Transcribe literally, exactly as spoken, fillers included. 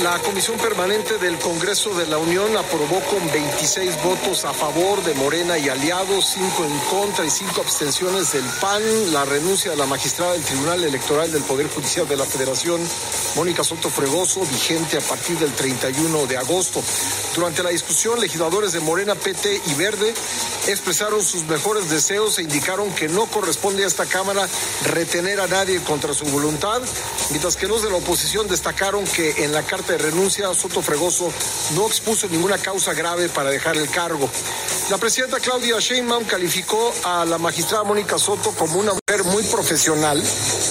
La Comisión Permanente del Congreso de la Unión aprobó con veintiséis votos a favor de Morena y aliados, cinco en contra y cinco abstenciones del P A N, la renuncia de la magistrada del Tribunal Electoral del Poder Judicial de la Federación, Mónica Soto Fregoso, vigente a partir del treinta y uno de agosto. Durante la discusión, legisladores de Morena, P T y Verde expresaron sus mejores deseos e indicaron que no corresponde a esta Cámara retener a nadie contra su voluntad, mientras que los de la oposición destacaron que en la carta de renuncia Soto Fregoso no expuso ninguna causa grave para dejar el cargo. La presidenta Claudia Sheinbaum calificó a la magistrada Mónica Soto como una mujer muy profesional,